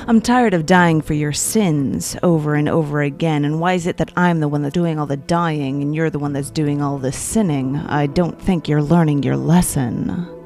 I'm tired of dying for your sins over and over again, and why is it that I'm the one that's doing all the dying and you're the one that's doing all the sinning? I don't think you're learning your lesson.